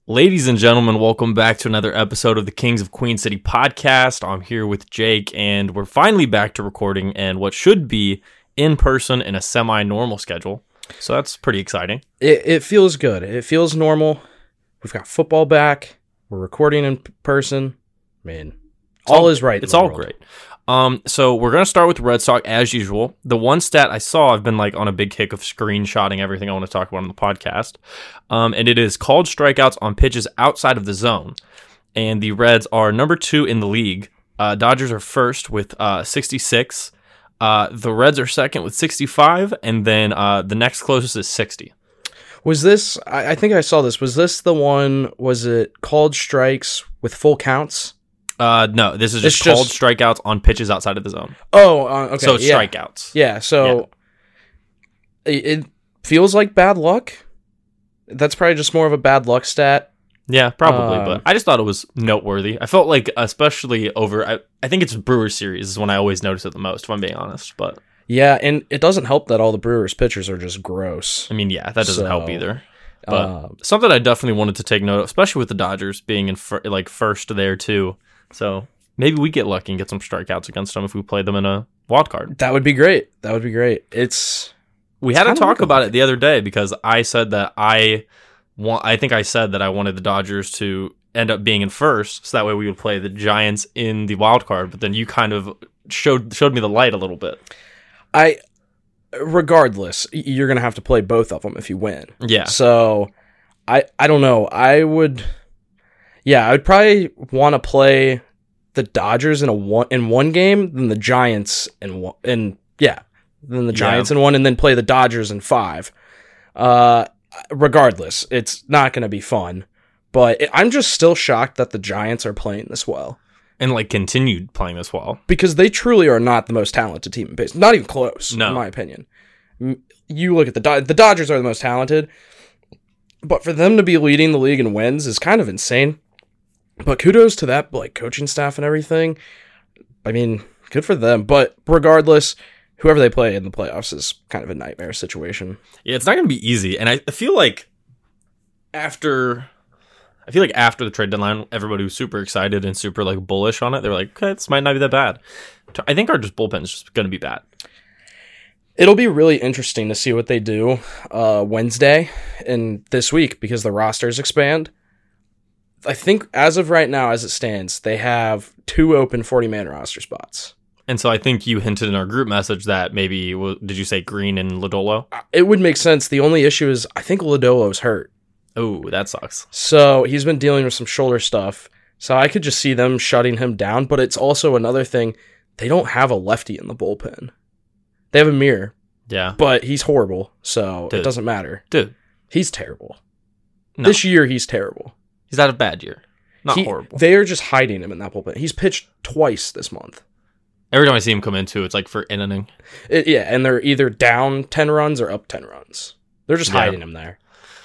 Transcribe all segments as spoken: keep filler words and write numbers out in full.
Ladies and gentlemen, welcome back to another episode of the Kings of Queen City podcast. I'm here with Jake, and we're finally back to recording and what should be in person in a semi-normal schedule. So that's pretty exciting. It, it feels good. It feels normal. We've got football back. We're recording in person. Man, all, all is right. It's all world. great. Um, so we're going to start with the Red Sox as usual. The one stat I saw, I've been like on a big kick of screenshotting everything I want to talk about on the podcast. Um, and it is called strikeouts on pitches outside of the zone. And the Reds are number two in the league. Uh, Dodgers are first with uh, sixty-six. Uh, the Reds are second with sixty-five. And then uh, the next closest is sixty. Was this, I, I think I saw this. Was this the one, was it called strikes with full counts? Uh, no, this is just it's called just... strikeouts on pitches outside of the zone. Oh, uh, okay. So yeah. strikeouts. Yeah, so yeah. It, it feels like bad luck. That's probably just more of a bad luck stat. Yeah, probably, uh, but I just thought it was noteworthy. I felt like, especially over, I, I think it's Brewers series is when I always notice it the most, if I'm being honest. But yeah, and it doesn't help that all the Brewers pitchers are just gross. I mean, yeah, that doesn't so, help either. But uh, something I definitely wanted to take note of, especially with the Dodgers being in fir- like first there too. So maybe we get lucky and get some strikeouts against them if we play them in a wild card. That would be great. That would be great. It's we it's had to talk about like it the other day because I said that I want. I think I said that I wanted the Dodgers to end up being in first, so that way we would play the Giants in the wild card. But then you kind of showed showed me the light a little bit. I, regardless, you're gonna have to play both of them if you win. Yeah. So, I I don't know. I would. Yeah, I would probably want to play the Dodgers in a one in one game, then the Giants in one, and yeah, then the Giants yeah. in one, and then play the Dodgers in five. Uh, regardless, it's not going to be fun. But it, I'm just still shocked that the Giants are playing this well, and like continued playing this well because they truly are not the most talented team in baseball. Not even close, no. in my opinion. You look at the Do- the Dodgers are the most talented, but for them to be leading the league in wins is kind of insane. But kudos to that, like, coaching staff and everything. I mean, good for them. But regardless, whoever they play in the playoffs is kind of a nightmare situation. Yeah, it's not going to be easy. And I feel like after, I feel like after the trade deadline, everybody was super excited and super like bullish on it. They were like, okay, this might not be that bad. I think our just bullpen is just going to be bad. It'll be really interesting to see what they do uh, Wednesday and this week because the rosters expand. I think as of right now, as it stands, they have two open forty-man roster spots. And so I think you hinted in our group message that maybe, well, did you say Green and Lodolo? It would make sense. The only issue is I think Lodolo's hurt. Oh, that sucks. So he's been dealing with some shoulder stuff. So I could just see them shutting him down. But it's also another thing. They don't have a lefty in the bullpen. They have a Mirror. Yeah. But he's horrible. So Dude. it doesn't matter. Dude. He's terrible. No. This year, he's terrible. He's had a bad year. Not he, horrible. They are just hiding him in that bullpen. He's pitched twice this month. Every time I see him come into, it's like for an inning. It, yeah, and they're either down ten runs or up ten runs. They're just yeah. hiding him there.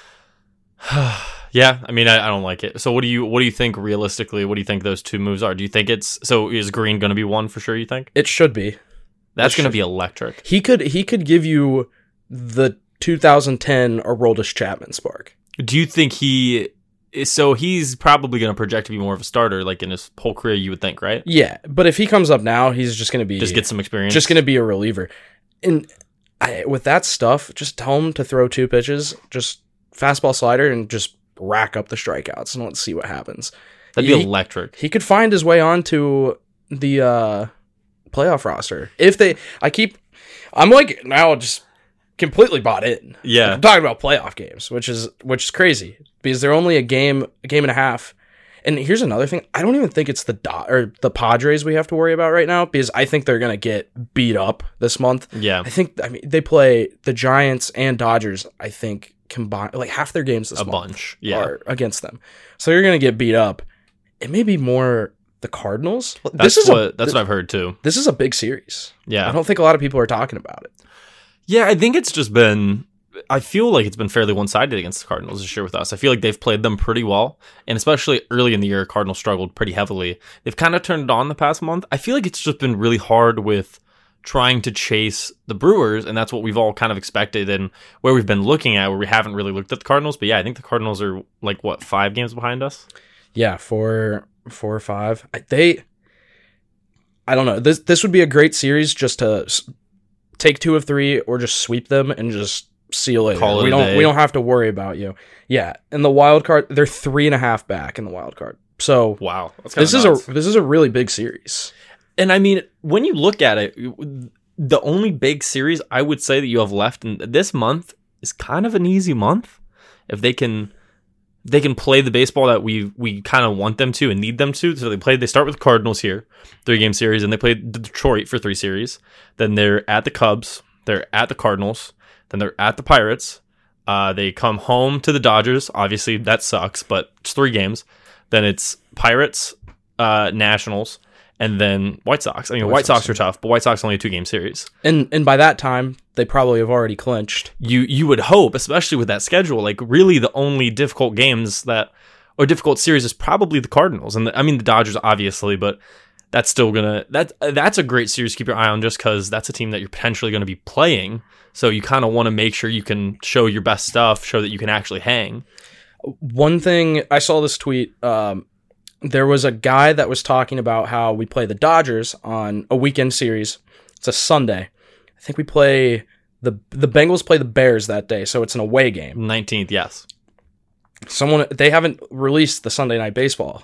yeah, I mean, I, I don't like it. So what do you what do you think realistically? What do you think those two moves are? Do you think it's so? Is Green going to be one for sure? You think it should be? That's going to be electric. He could he could give you the two thousand ten Aroldis Chapman spark. Do you think he? So he's probably going to project to be more of a starter, like in his whole career, you would think, right? Yeah, but if he comes up now, he's just going to be... Just get some experience? Just going to be a reliever. And I, with that stuff, just tell him to throw two pitches, just fastball slider, and just rack up the strikeouts, and let's see what happens. That'd he, be electric. He could find his way onto the uh, playoff roster. If they... I keep... I'm like, now just... completely bought in. Yeah. I'm talking about playoff games, which is which is crazy because they're only a game a game and a half. And here's another thing. I don't even think it's the Do- or the Padres we have to worry about right now because I think they're going to get beat up this month. Yeah. I think I mean they play the Giants and Dodgers, I think combined like half their games this a month bunch. Yeah. are against them. So you're going to get beat up. It may be more the Cardinals. That's this is what a, that's th- what I've heard too. This is a big series. Yeah. I don't think a lot of people are talking about it. Yeah, I think it's just been, I feel like it's been fairly one-sided against the Cardinals this year with us. I feel like they've played them pretty well, and especially early in the year, Cardinals struggled pretty heavily. They've kind of turned it on the past month. I feel like it's just been really hard with trying to chase the Brewers, and that's what we've all kind of expected and where we've been looking at, where we haven't really looked at the Cardinals. But yeah, I think the Cardinals are like, what, five games behind us? Yeah, four, four or five. I- They, I don't know. This this would be a great series just to s- take two of three or just sweep them and just see you later. Call it we a don't day. we don't have to worry about you. Yeah, in the wild card, they're three and a half back in the wild card. So Wow. That's this kinda is nuts. a this is a really big series. And I mean, when you look at it, the only big series I would say that you have left in this month is kind of an easy month. If they can, they can play the baseball that we we kind of want them to and need them to. So they play. They start with the Cardinals here, three game series, and they play Detroit for three series. Then they're at the Cubs. They're at the Cardinals. Then they're at the Pirates. Uh, they come home to the Dodgers. Obviously, that sucks, but it's three games. Then it's Pirates, uh, Nationals. And then White Sox. I mean, White White Sox Sox are tough, but White Sox only a two game series. And and by that time, they probably have already clinched. You you would hope, especially with that schedule, like really the only difficult games that or difficult series is probably the Cardinals, and the, I mean the Dodgers obviously, but that's still gonna that that's a great series to keep your eye on just because that's a team that you're potentially going to be playing. So you kind of want to make sure you can show your best stuff, show that you can actually hang. One thing I saw this tweet. Um, There was a guy that was talking about how we play the Dodgers on a weekend series. It's a Sunday. I think we play the the Bengals play the Bears that day, so it's an away game. nineteenth, yes. Someone they haven't released the Sunday Night Baseball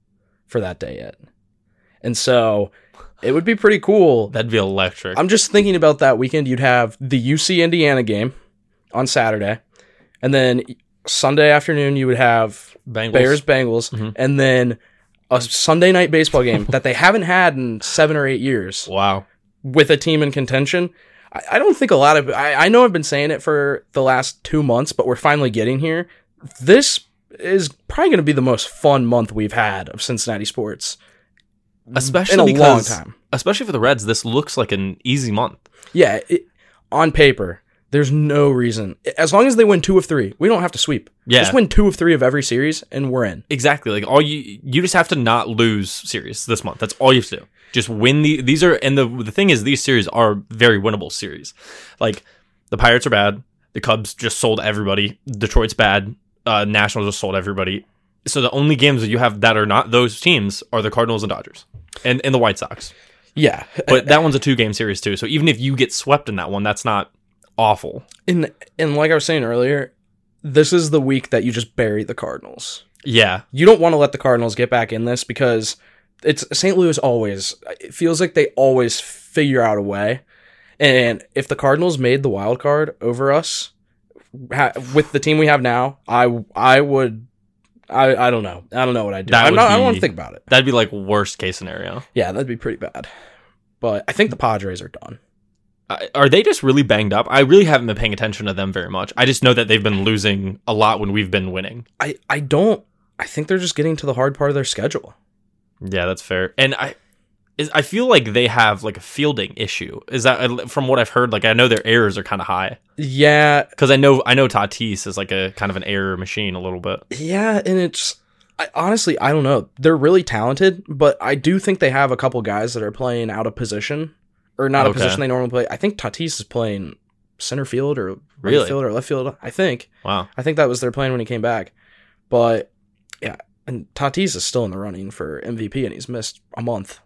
for that day yet, and so it would be pretty cool. That'd be electric. I'm just thinking about that weekend. You'd have the U C Indiana game on Saturday, and then Sunday afternoon you would have Bengals. Bears, Bengals, Mhm. and then a Sunday night baseball game that they haven't had in seven or eight years Wow. with a team in contention. I, I don't think a lot of I, I know I've been saying it for the last two months, but we're finally getting here. This is probably going to be the most fun month we've had of Cincinnati sports, Especially in a because, long time. Especially for the Reds, this looks like an easy month. Yeah, it, on paper, there's no reason. As long as they win two of three, we don't have to sweep. Yeah. Just win two of three of every series, and we're in. Exactly. Like all you you just have to not lose series this month. That's all you have to do. Just win the these are and the the thing is these series are very winnable series. Like the Pirates are bad. The Cubs just sold everybody. Detroit's bad. Uh, Nationals just sold everybody. So the only games that you have that are not those teams are the Cardinals and Dodgers. And and the White Sox. Yeah. But that one's a two game series too. So even if you get swept in that one, that's not awful. And and like I was saying earlier, this is the week that you just bury the Cardinals. Yeah. You don't want to let the Cardinals get back in this because it's Saint Louis always. It feels like they always figure out a way. And if the Cardinals made the wild card over us ha- with the team we have now, I I would. I, I don't know. I don't know what I'd do. That I'm would not, I don't be- want to think about it. That'd be like worst case scenario. Yeah, that'd be pretty bad. But I think the Padres are done. Uh, are they just really banged up? I really haven't been paying attention to them very much. I just know that they've been losing a lot when we've been winning. I, I don't. I think they're just getting to the hard part of their schedule. Yeah, that's fair. And I is I feel like they have like a fielding issue. Is that from what I've heard? Like I know their errors are kind of high Yeah, because I know I know Tatis is like a kind of an error machine a little bit. yeah, and it's I, honestly I don't know. They're really talented, but I do think they have a couple guys that are playing out of position or not a Okay. position they normally play. I think Tatis is playing center field or right Really? field or left field. I think. Wow. I think that was their plan when he came back. But yeah, and Tatis is still in the running for M V P, and he's missed a month,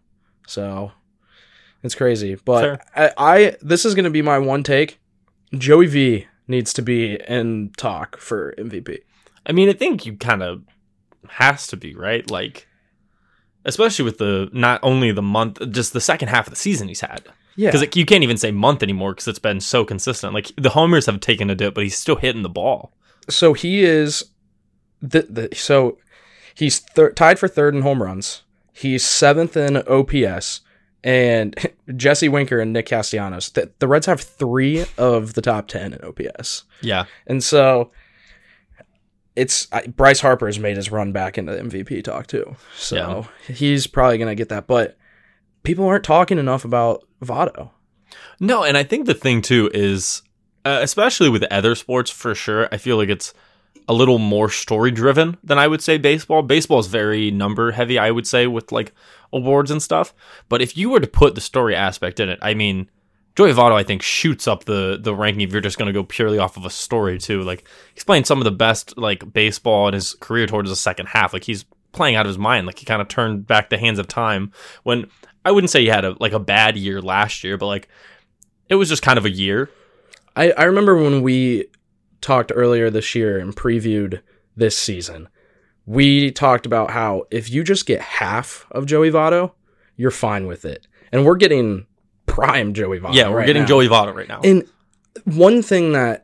so it's crazy. But I, I this is going to be my one take. Joey V needs to be in talk for M V P. I mean, I think you kind of has to be, right? Like, especially with the not only the month, just the second half of the season he's had. Yeah, Because you can't even say month anymore because it's been so consistent. Like the homers have taken a dip, but he's still hitting the ball. so he is the, the so he's thir- tied for third in home runs. He's seventh in O P S, and Jesse Winker and Nick Castellanos. The, the Reds have three of the top ten in O P S, Yeah. and so it's I, Bryce Harper has made his run back into the M V P talk too. So he's probably gonna get that, but people aren't talking enough about Votto. No, and I think the thing too is, uh, especially with other sports for sure, I feel like it's a little more story driven than I would say baseball. Baseball is very number heavy, I would say, with like awards and stuff. But if you were to put the story aspect in it, I mean, Joey Votto, I think, shoots up the the ranking if you're just going to go purely off of a story too. Like he's playing some of the best like baseball in his career towards the second half. Like he's playing out of his mind. Like he kind of turned back the hands of time. When I wouldn't say he had a like a bad year last year, but like it was just kind of a year. I, I remember when we talked earlier this year and previewed this season, we talked about how if you just get half of Joey Votto, you're fine with it. And we're getting prime Joey Votto. Yeah, we're right getting now. Joey Votto right now. And one thing that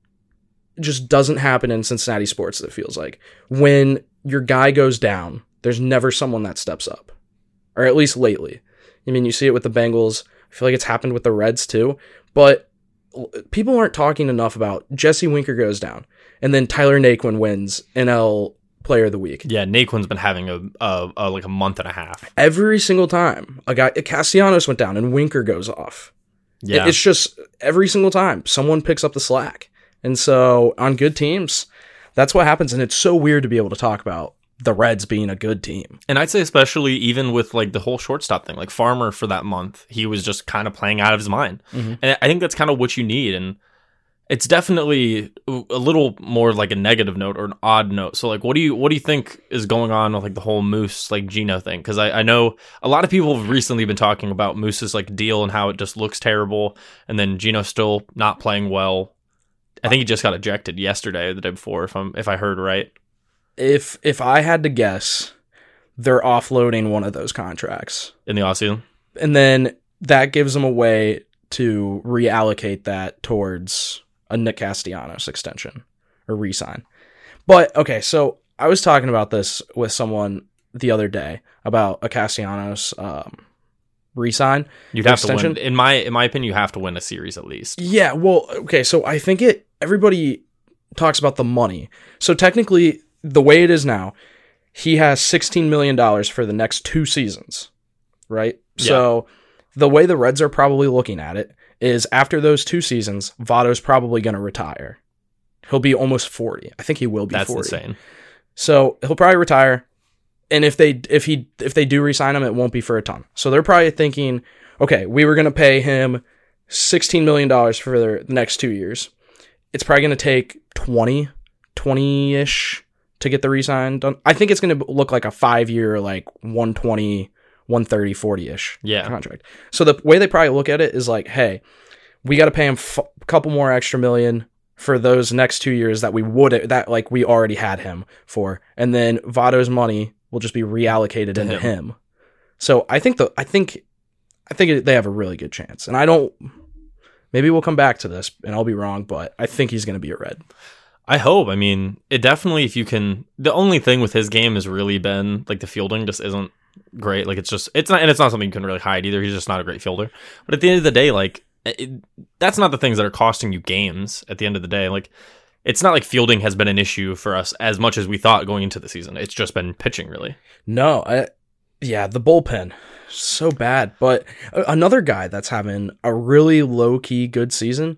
just doesn't happen in Cincinnati sports, it feels like, when your guy goes down, there's never someone that steps up. Or at least lately. I mean, you see it with the Bengals. I feel like it's happened with the Reds too. But people aren't talking enough about Jesse Winker goes down, and then Tyler Naquin wins N L Player of the Week. Yeah, Naquin's been having a, a, a like a month and a half. Every single time a guy, Castellanos went down and Winker goes off. Yeah, It's just every single time someone picks up the slack. And so on good teams, that's what happens. And it's so weird to be able to talk about the Reds being a good team. And I'd say especially even with like the whole shortstop thing, like Farmer for that month, he was just kind of playing out of his mind. Mm-hmm. And I think that's kind of what you need. And it's definitely a little more like a negative note or an odd note. So like, what do you, what do you think is going on with like the whole Moose, like Geno thing? Cause I, I know a lot of people have recently been talking about Moose's like deal and how it just looks terrible. And then Geno's still not playing well. I think he just got ejected yesterday or the day before, if I'm, if I heard right. If if I had to guess, they're offloading one of those contracts In the offseason? and then that gives them a way to reallocate that towards a Nick Castellanos extension or re-sign. But okay, so I was talking about this with someone the other day about a Castellanos um, re-sign. You'd have extension. to win. In my in my opinion, you have to win a series at least. Yeah, well, okay, so I think it. Everybody talks about the money. So technically, the way it is now, he has sixteen million dollars for the next two seasons, right? Yeah. So the way the Reds are probably looking at it is after those two seasons, Votto's probably going to retire. He'll be almost forty. I think he will be That's forty. insane. So he'll probably retire. And if they if he if they do re-sign him, it won't be for a ton. So they're probably thinking, okay, we were going to pay him sixteen million dollars for the next two years. It's probably going to take twenty, twenty-ish to get the re-sign done. I think it's going to look like a five-year, like one twenty, one thirty, forty-ish Yeah. contract. So the way they probably look at it is like, hey, we got to pay him f- a couple more extra million for those next two years that we would that like we already had him for, and then Votto's money will just be reallocated into him. him. So I think the I think I think they have a really good chance, and I don't. Maybe we'll come back to this, and I'll be wrong, but I think he's going to be a Red. I hope. I mean, it definitely, if you can, the only thing with his game has really been like the fielding just isn't great. Like it's just, it's not, and it's not something you can really hide either. He's just not a great fielder. But at the end of the day, like it, that's not the things that are costing you games at the end of the day. Like it's not like fielding has been an issue for us as much as we thought going into the season. It's just been pitching really. No, I, yeah, the bullpen, so bad. But another guy that's having a really low key good season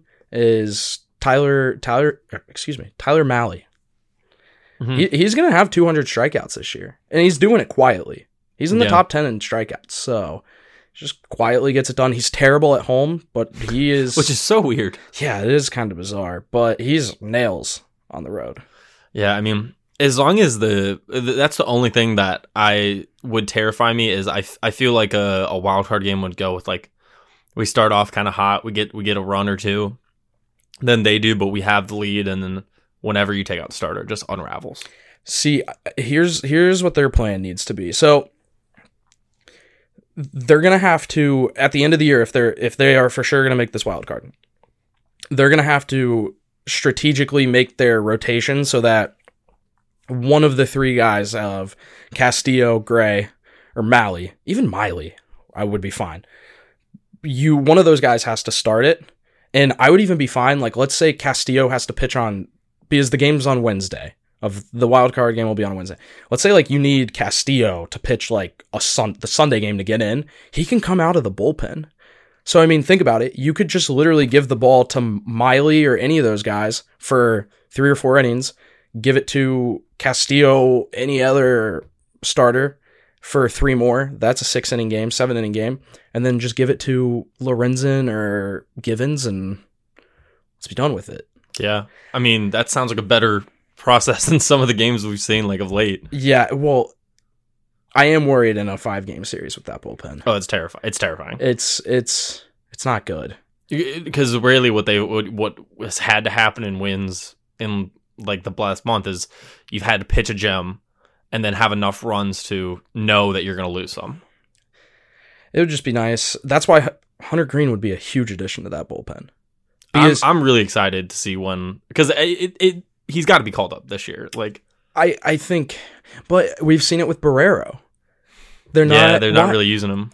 is Tyler Tyler. Excuse me, Tyler Mahle. Mm-hmm. He, he's gonna have two hundred strikeouts this year, and he's doing it quietly. He's in the yeah. top ten in strikeouts, so just quietly gets it done. He's terrible at home, but he is, which is so weird. Yeah, it is kind of bizarre, but he's nails on the road. Yeah, I mean, as long as the that's the only thing that I would terrify me is I, I feel like a, a wild card game would go with like we start off kind of hot, we get we get a run or two, then they do, but we have the lead, and then whenever you take out the starter, it just unravels. See, here's here's what their plan needs to be. So they're gonna have to at the end of the year, if they're if they are for sure gonna make this wild card, they're gonna have to strategically make their rotation so that one of the three guys of Castillo, Gray, or Mahle, even Miley, I would be fine. You one of those guys has to start it, and I would even be fine. Like, let's say Castillo has to pitch on because the game's on Wednesday. Of the wild card game will be on Wednesday. Let's say like you need Castillo to pitch like a sun the Sunday game to get in. He can come out of the bullpen. So I mean, think about it. You could just literally give the ball to Miley or any of those guys for three or four innings. Give it to Castillo, any other starter for three more. That's a six inning game, seven inning game, and then just give it to Lorenzen or Givens and let's be done with it. Yeah, I mean that sounds like a better process than some of the games we've seen like of late. Yeah, well, I am worried in a five game series with that bullpen. Oh, it's terrifying. It's terrifying. It's it's it's not good. Because really, what they what what has had to happen in wins in like the last month is you've had to pitch a gem and then have enough runs to know that you're going to lose some. It would just be nice. That's why Hunter Green would be a huge addition to that bullpen. I'm, I'm really excited to see when, because it, it, it he's got to be called up this year. Like I, I think, but we've seen it with Barrero. They're not. Yeah, they're not why, really using him.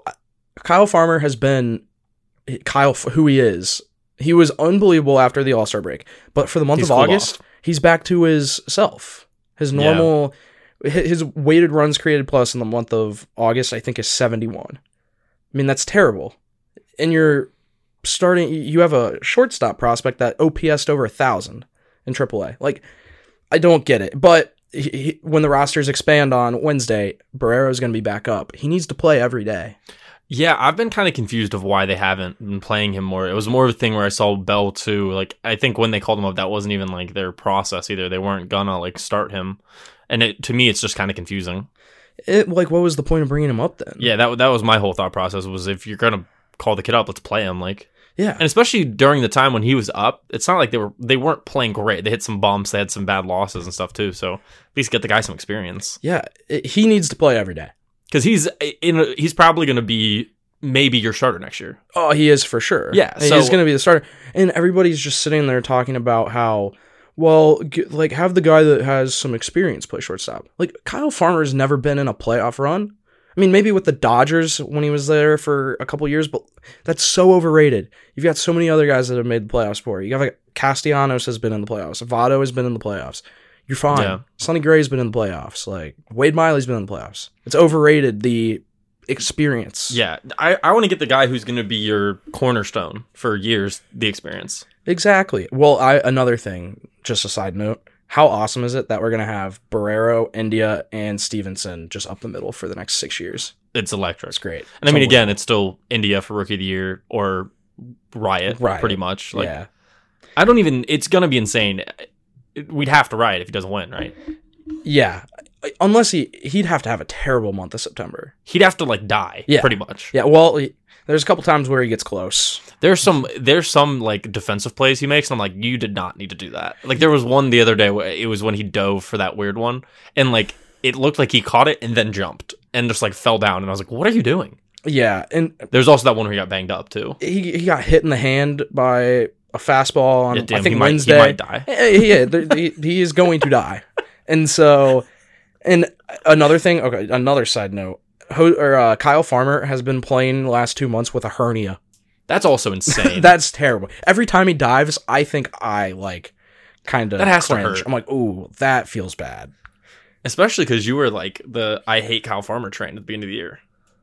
Kyle Farmer has been Kyle who he is. He was unbelievable after the All-Star break, but for the month He's of cooled August, off. he's back to his self. His normal, yeah. his weighted runs created plus in the month of August, I think, is seventy-one. I mean, that's terrible. And you're starting, you have a shortstop prospect that O P S'd over a thousand in triple A. Like, I don't get it. But he, he, when the rosters expand on Wednesday, Barrero's going to be back up. He needs to play every day. Yeah, I've been kind of confused of why they haven't been playing him more. It was more of a thing where I saw Bell too. Like, I think when they called him up, that wasn't even like their process either. They weren't gonna like start him, and it, to me, it's just kind of confusing. It, like, what was the point of bringing him up then? Yeah, that that was my whole thought process. Was if you're gonna call the kid up, let's play him. Like, yeah, and especially during the time when he was up, it's not like they were they weren't playing great. They hit some bumps, they had some bad losses and stuff too. So at least get the guy some experience. Yeah, it, he needs to play every day because he's in. A, he's probably gonna be. Maybe your starter next year. Oh, he is for sure. Yeah, so, he's going to be the starter. And everybody's just sitting there talking about how, well, get, like, have the guy that has some experience play shortstop. Like, Kyle Farmer's never been in a playoff run. I mean, maybe with the Dodgers when he was there for a couple years, but that's so overrated. You've got so many other guys that have made the playoffs for you. You got like Castellanos has been in the playoffs. Votto has been in the playoffs. You're fine. Yeah. Sonny Gray's been in the playoffs. Like, Wade Miley's been in the playoffs. It's overrated, the experience. Yeah, I, I want to get the guy who's going to be your cornerstone for years, the experience. Exactly. Well, I another thing, just a side note, how awesome is it that we're going to have Barrero, India, and Stevenson just up the middle for the next six years? It's electric. It's great. And I mean, again, it's still India for Rookie of the Year or Riot, Riot. pretty much. Like, yeah. I don't even, it's going to be insane. We'd have to Riot if he doesn't win, right? Yeah. Unless he, he'd have to have a terrible month of September. He'd have to, like, die, yeah. pretty much. Yeah, well, he, there's a couple times where he gets close. There's some, there's some, like, defensive plays he makes, and I'm like, you did not need to do that. Like, there was one the other day, where it was when he dove for that weird one, and, like, it looked like he caught it and then jumped, and just, like, fell down, and I was like, what are you doing? Yeah, and... There's also that one where he got banged up, too. He, he got hit in the hand by a fastball on, yeah, damn, I think, he Wednesday. Might, he might die. Yeah, he, he is going to die. And so... And another thing, okay, another side note, Ho, or uh, Kyle Farmer has been playing the last two months with a hernia. That's also insane. That's terrible. Every time he dives, I think I, like, kind of That has cringe. to hurt. I'm like, ooh, that feels bad. Especially because you were, like, the I hate Kyle Farmer train at the beginning of the year.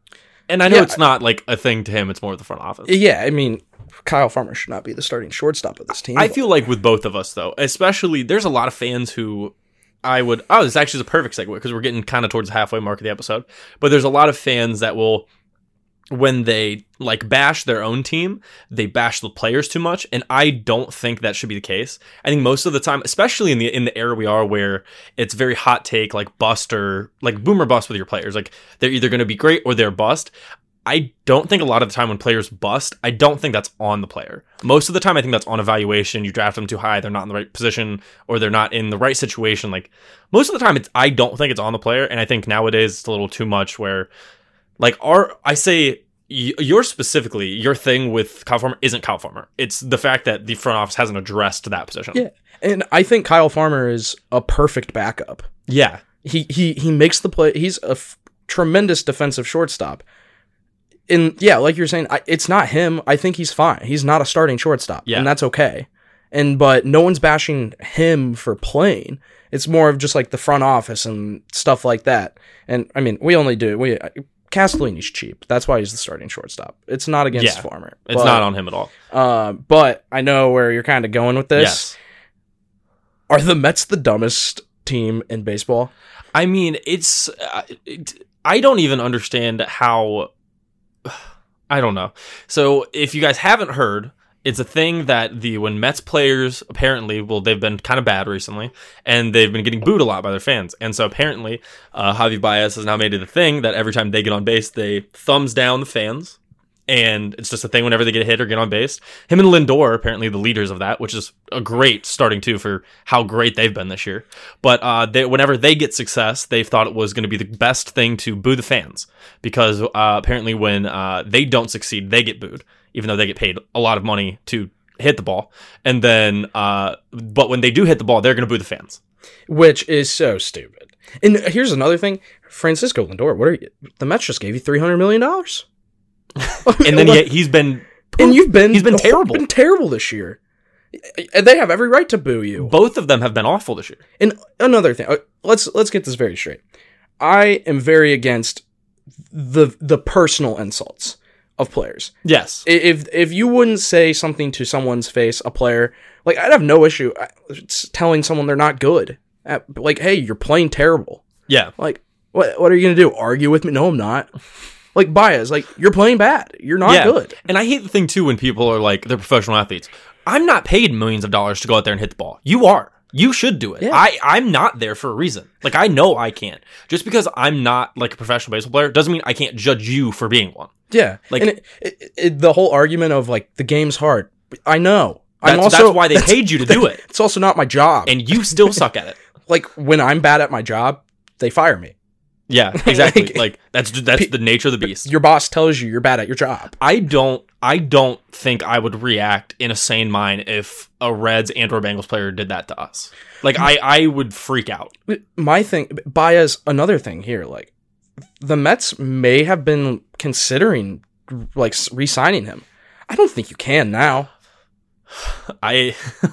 And I know yeah, it's not, like, a thing to him. It's more of the front office. Yeah, I mean, Kyle Farmer should not be the starting shortstop of this team. I feel like with both of us, though, especially, there's a lot of fans who... I would, oh, this actually is a perfect segue because we're getting kind of towards the halfway mark of the episode. But there's a lot of fans that will, when they like bash their own team, they bash the players too much. And I don't think that should be the case. I think most of the time, especially in the in the era we are where it's very hot take, like bust or like boom or bust with your players. Like they're either going to be great or they're bust. I don't think a lot of the time when players bust, I don't think that's on the player. Most of the time, I think that's on evaluation. You draft them too high, they're not in the right position, or they're not in the right situation. Like most of the time, it's I don't think it's on the player, and I think nowadays it's a little too much. Where, like, our I say your specifically your thing with Kyle Farmer isn't Kyle Farmer. It's the fact that the front office hasn't addressed that position. Yeah, and I think Kyle Farmer is a perfect backup. Yeah, he he he makes the play. He's a f- tremendous defensive shortstop. And yeah, like you're saying, I, it's not him. I think he's fine. He's not a starting shortstop, yeah. and that's okay. And but no one's bashing him for playing. It's more of just like the front office and stuff like that. And I mean, we only do we Castellini's cheap. That's why he's the starting shortstop. It's not against yeah, Farmer. It's but, not on him at all. Uh, but I know where you're kind of going with this. Yes. Are the Mets the dumbest team in baseball. I mean, it's uh, it, I don't even understand how. I don't know. So if you guys haven't heard, it's a thing that the when Mets players apparently, well, they've been kind of bad recently, and they've been getting booed a lot by their fans. And so apparently, uh, Javi Baez has now made it a thing that every time they get on base, they thumbs down the fans. And it's just a thing whenever they get a hit or get on base. Him and Lindor, apparently the leaders of that, which is a great starting too for how great they've been this year. But uh, they, whenever they get success, they've thought it was going to be the best thing to boo the fans. Because uh, apparently when uh, they don't succeed, they get booed, even though they get paid a lot of money to hit the ball. And then, uh, but when they do hit the ball, they're going to boo the fans. Which is so stupid. And here's another thing. Francisco Lindor, what are you? The Mets just gave you three hundred million dollars. And then he, he's been and you've been he's been terrible been terrible this year, and they have every right to boo you. Both of them have been awful this year. And another thing, let's let's get this very straight. I am very against the the personal insults of players. Yes, if if you wouldn't say something to someone's face, a player, like I'd have no issue telling someone they're not good. Like, hey, you're playing terrible. Yeah, like what what are you gonna do? Argue with me? No, I'm not. Like, Baez, like, you're playing bad. You're not yeah. good. And I hate the thing, too, when people are like, they're professional athletes. I'm not paid millions of dollars to go out there and hit the ball. You are. You should do it. Yeah. I, I'm not there for a reason. Like, I know I can't. Just because I'm not, like, a professional baseball player doesn't mean I can't judge you for being one. Yeah. Like, and it, it, it, the whole argument of, like, the game's hard. I know. That's, I'm also, that's why they paid you to do it. It's also not my job. And you still suck at it. Like, when I'm bad at my job, they fire me. Yeah, exactly. like, like that's that's the nature of the beast. Your boss tells you you're bad at your job. I don't I don't think I would react in a sane mind if a Reds and or Bengals player did that to us. Like I, I would freak out. My thing, Baez, another thing here, like the Mets may have been considering like re-signing him. I don't think you can now. I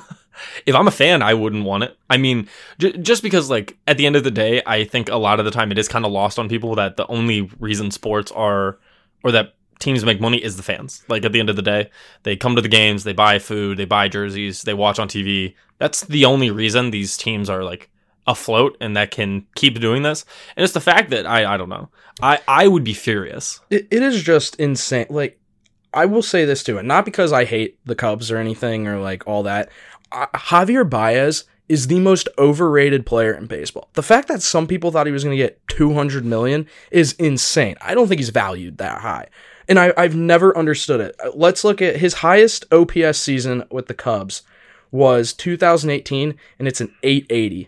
If I'm a fan, I wouldn't want it. I mean, j- just because, like, at the end of the day, I think a lot of the time it is kind of lost on people that the only reason sports are, or that teams make money is the fans. Like, at the end of the day, they come to the games, they buy food, they buy jerseys, they watch on T V. That's the only reason these teams are, like, afloat and that can keep doing this. And it's the fact that, I, I don't know, I, I would be furious. It, it is just insane. Like, I will say this too, and not because I hate the Cubs or anything or, like, all that. Uh, Javier Baez is the most overrated player in baseball. The fact that some people thought he was going to get two hundred million dollars is insane. I don't think he's valued that high. And I, I've never understood it. Let's look at his highest O P S season with the Cubs was two thousand eighteen, and it's an eight eighty,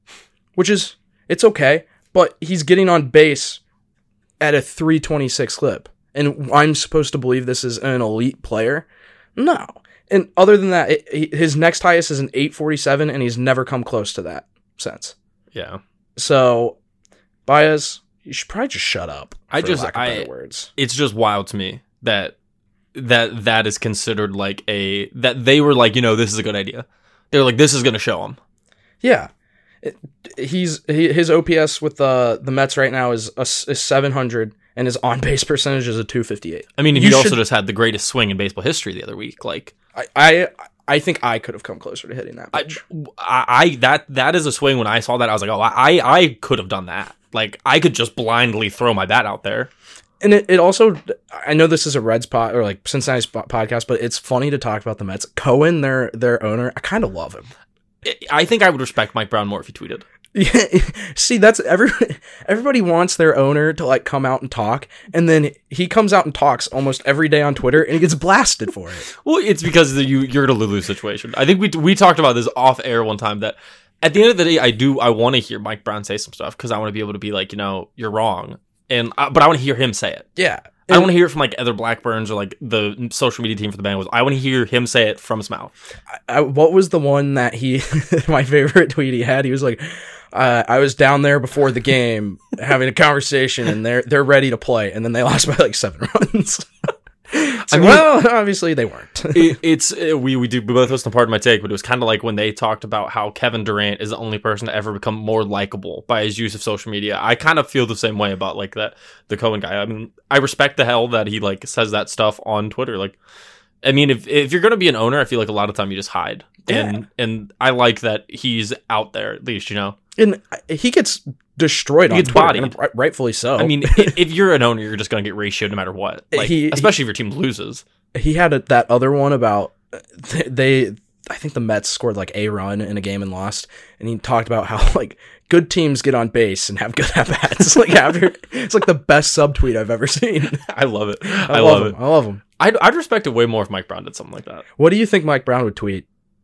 which is, it's okay, but he's getting on base at a three twenty-six clip. And I'm supposed to believe this is an elite player? No. And other than that, it, his next highest is an eight forty-seven, and he's never come close to that since. Yeah. So, Baez, you should probably just shut up. I just, lack of I, better words. It's just wild to me that that that is considered like a that they were like, you know, this is a good idea. They're like, this is going to show him. Yeah. It, he's he, his O P S with the the Mets right now is a, is seven hundred, and his on base percentage is a two fifty-eight. I mean, he You also should- just had the greatest swing in baseball history the other week. Like, I, I I think I could have come closer to hitting that I, pitch. I, I that that is a swing. When I saw that, I was like, oh, I I could have done that. Like, I could just blindly throw my bat out there. And it, it also, I know this is a Reds pod or like Cincinnati podcast, but it's funny to talk about the Mets. Cohen, their their owner, I kind of love him. I think I would respect Mike Brown more if he tweeted. Yeah, see, that's everybody. Everybody wants their owner to like come out and talk, and then he comes out and talks almost every day on Twitter, and he gets blasted for it. Well, it's because you you're in a lose-lose situation. I think we we talked about this off air one time that at the end of the day, I do I want to hear Mike Brown say some stuff because I want to be able to be like, you know, you're wrong, and I, but I want to hear him say it. Yeah. I want to hear it from like Heather Blackburns or like the social media team for the Bengals. I want to hear him say it from his mouth. I, I, what was the one that he? My favorite tweet he had. He was like, uh, "I was down there before the game having a conversation, and they're they're ready to play, and then they lost by like seven runs." So, I mean, well, obviously they weren't. it, it's it, we we do we both listen to Part of My Take, but it was kind of like when they talked about how Kevin Durant is the only person to ever become more likable by his use of social media. I kind of feel the same way about like that the Cohen guy. I mean, I respect the hell that he like says that stuff on Twitter. Like, I mean, if if you're gonna be an owner, I feel like a lot of time you just hide, Yeah. and and I like that he's out there at least, you know. And he gets destroyed He on gets Twitter, bodied. and ri- rightfully so. I mean, i- if you're an owner, you're just going to get ratioed no matter what. Like, He- especially if your team loses. he had a, that other one about they I think the Mets scored like a run in a game and lost, and he talked about how like good teams get on base and have good at bats. Like after it's like the best subtweet I've ever seen. I love it. I, I, love, love it. him. I love him. I'd, I'd respect it way more if Mike Brown did something like that. What do you think Mike Brown would tweet?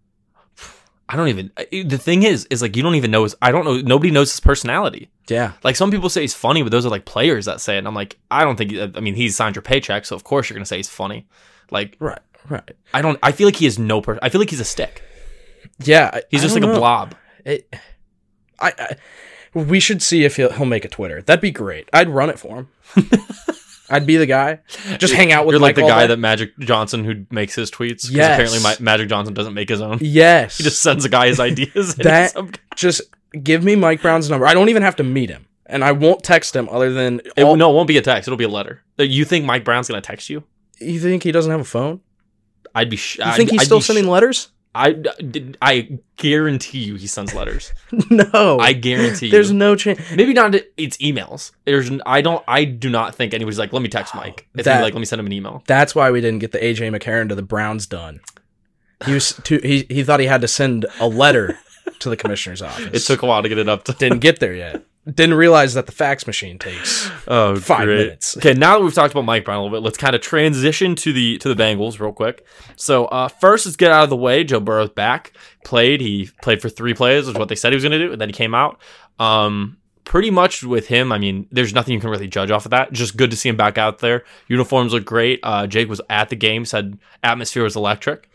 I don't even. The thing is, is like you don't even know his. I don't know. Nobody knows his personality. Yeah, Like some people say he's funny, but those are like players that say it. And I'm like, I don't think. I mean, he's signed your paycheck, so of course you're gonna say he's funny. Like, right, right. I don't. I feel like he has no. Per- I feel like he's a stick. Yeah, I, He's I just like don't a know. blob. It, I, I we should see if he'll, he'll make a Twitter. That'd be great. I'd run it for him. I'd be the guy. Just hang out with. You're like Mike the all guy day. that Magic Johnson who makes his tweets. 'Cause Yes. Apparently, Ma- Magic Johnson doesn't make his own. Yes. He just sends a guy his ideas. and that. some- Just give me Mike Brown's number. I don't even have to meet him, and I won't text him other than. It, all- no, it won't be a text. It'll be a letter. You think Mike Brown's gonna text you? You think he doesn't have a phone? I'd be. Sh- You think he's still sending letters? I, I guarantee you he sends letters. No. I guarantee There's you. no chance. Maybe not. It's emails. There's. I don't. I do not think anybody's like, let me text Mike. It's gonna be That- like, let me send him an email. That's why we didn't get the A J McCarron to the Browns done. He was too. He he thought he had to send a letter to the commissioner's office. It took a while to get it up to. Didn't get there yet. Didn't realize that the fax machine takes Oh, five great. minutes. Okay, now that we've talked about Mike Brown a little bit, let's kind of transition to the to the Bengals real quick. So uh, first, let's get out of the way. Joe Burrow's back. Played. He played for three plays, is what they said he was going to do, and then he came out. Um, pretty much with him, I mean, there's nothing you can really judge off of that. Just good to see him back out there. Uniforms look great. Uh, Jake was at the game, said atmosphere was electric.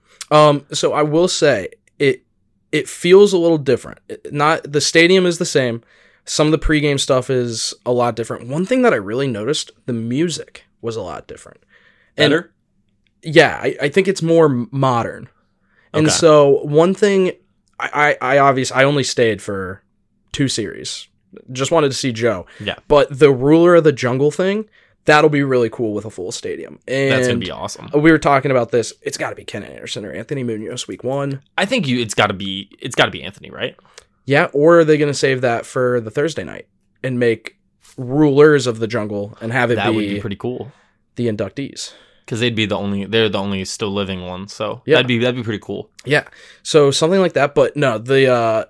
Um. So I will say it. It feels a little different. It- Not the stadium is the same. Some of the pregame stuff is a lot different. One thing that I really noticed, the music was a lot different. And Better? yeah, I, I think it's more modern. And Okay. so one thing, I, I, I obviously, I only stayed for two series. Just wanted to see Joe. Yeah. But the Ruler of the Jungle thing, that'll be really cool with a full stadium. And That's going to be awesome. we were talking about this. It's got to be Ken Anderson or Anthony Munoz week one. I think you. It's got to be. It's got to be Anthony, right? Yeah, or are they going to save that for the Thursday night and make Rulers of the Jungle and have it That be, would be pretty cool. the inductees? Because they'd be the only, they're the only still living ones. So Yeah. that'd be that'd be pretty cool. Yeah, so something like that. But no, the uh,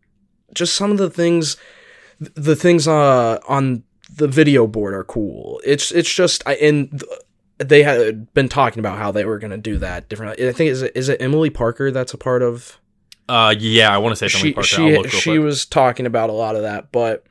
just some of the things, the things uh on the video board are cool. It's it's just I and th- they had been talking about how they were going to do that different. I think is it is it Emily Parker that's a part of. Uh, yeah, I want to say something. She Parker. she I'll look real she quick. was talking about a lot of that, but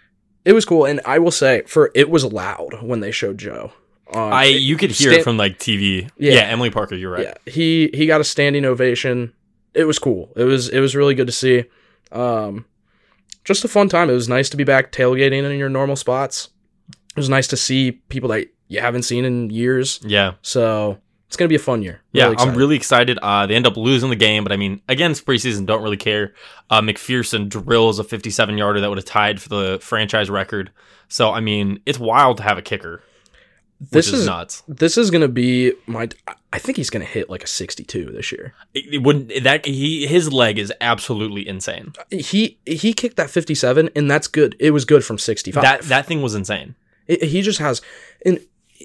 it was cool. And I will say, for it was loud when they showed Joe. Uh, I you could hear sta- it from like T V. Yeah. Yeah. Emily Parker, you're right. Yeah, he he got a standing ovation. It was cool. It was it was really good to see. Um, just a fun time. It was nice to be back tailgating in your normal spots. It was nice to see people that you haven't seen in years. Yeah, So it's gonna be a fun year. yeah. Really I'm excited. really excited. Uh, they end up losing the game, but I mean, again, it's preseason. Don't really care. Uh, McPherson drills a fifty-seven yarder that would have tied for the franchise record. So I mean, it's wild to have a kicker. This which is, is nuts. This is gonna be my. I think he's gonna hit like a sixty-two this year. It, it wouldn't that he his leg is absolutely insane. He he kicked that fifty-seven, and that's good. It was good from sixty-five. That that thing was insane. It, he just has. And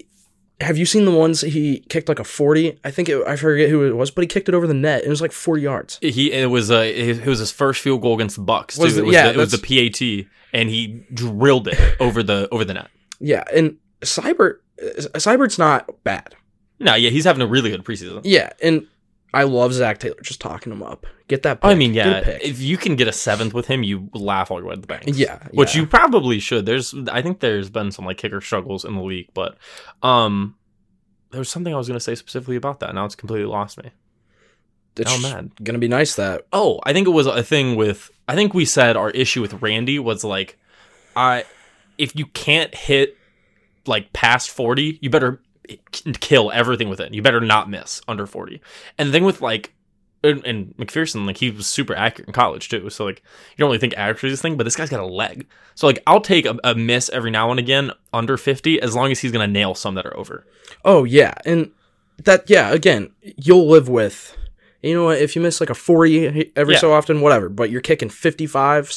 have you seen the ones he kicked like a forty? I think it, I forget who it was, but he kicked it over the net. It was like forty yards. He it was uh it was his first field goal against the Bucks. Too. Was it- it was yeah, the, it was the that's- P A T, and he drilled it over the over the net. Yeah, and Seibert, Seibert's not bad. No, yeah, he's having a really good preseason. Yeah, and I love Zach Taylor just talking him up. Get that. Pick. I mean, Get a yeah, pick. if you can get a seventh with him, you laugh all your way to the bank. Yeah, which yeah. you probably should. There's, I think there's been some like kicker struggles in the league, but um, there was something I was going to say specifically about that. Now it's completely lost me. It's Oh, man. gonna be nice that. Oh, I think it was a thing with. I think we said our issue with Randy was like, I, if you can't hit like past forty, you better kill everything with it. You better not miss under forty. And the thing with like, and, and McPherson, like he was super accurate in college too. So like, you don't really think accuracy is this thing, but this guy's got a leg. So like, I'll take a, a miss every now and again under fifty as long as he's gonna nail some that are over. Oh yeah, and that yeah. Again, you'll live with. You know what? If you miss like a forty every Yeah. so often, whatever. But you're kicking fifty-fives.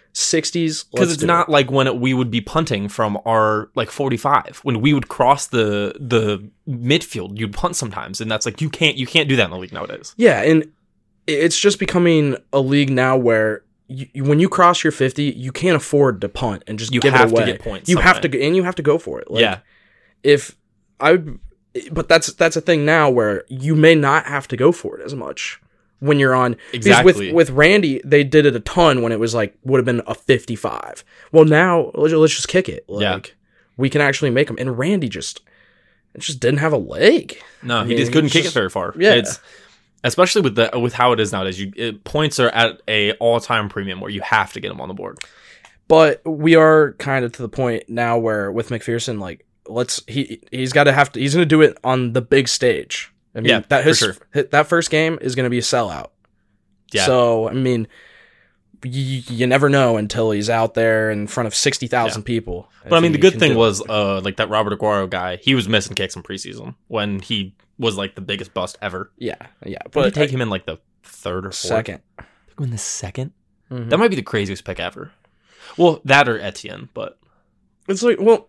sixties. Because it's not it. like when it, we would be punting from our like forty-five. When we would cross the the midfield, you'd punt sometimes, and that's like you can't you can't do that in the league nowadays. Yeah, and it's just becoming a league now where you, when you cross your fifty, you can't afford to punt and just you give have it away. to get points. You have way. to, and you have to go for it. Like, yeah. If I would, but that's that's a thing now where you may not have to go for it as much. When you're on, exactly. with with Randy, they did it a ton when it was like would have been a fifty-five. Well, now let's, let's just kick it. Like yeah. we can actually make them. And Randy just, it just didn't have a leg. No, I he mean, just couldn't kick just, it very far. Yeah, it's, especially with the with how it is nowadays. You it, points are at a all time premium where you have to get them on the board. But we are kind of to the point now where with McPherson, like let's he he's got to have to he's going to do it on the big stage. I mean, yeah, that his for sure. that first game is going to be a sellout. Yeah. So I mean, you, you never know until he's out there in front of sixty thousand yeah. people. But I mean, the good thing was uh, like that Robert Aguero guy. He was missing kicks in preseason when he was like the biggest bust ever. Yeah, yeah. But Did take I, him in like the third or fourth? Second. Took him in the second. Mm-hmm. That might be the craziest pick ever. Well, that or Etienne, but it's like well,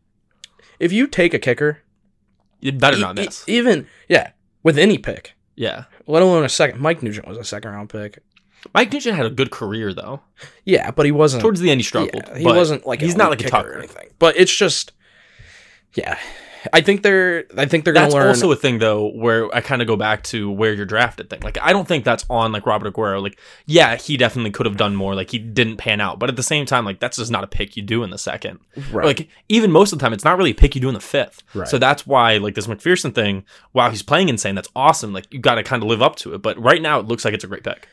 if you take a kicker, you better not e- miss. E- even yeah, with any pick. Yeah. Let alone a second. Mike Nugent was a second round pick. Mike Nugent had a good career though. Yeah, but he wasn't. Towards the end, he struggled. Yeah, he wasn't like he's not like a tucker or anything. But it's just, yeah. I think they're. I think they're going to learn. That's also a thing though, where I kind of go back to where you're drafted thing. Like I don't think that's on like Robert Aguero. Like yeah, he definitely could have done more. Like he didn't pan out, but at the same time, like that's just not a pick you do in the second. Right. Like even most of the time, it's not really a pick you do in the fifth. Right. So that's why like this McPherson thing. Wow, he's playing insane. That's awesome. Like you got to kind of live up to it. But right now, it looks like it's a great pick.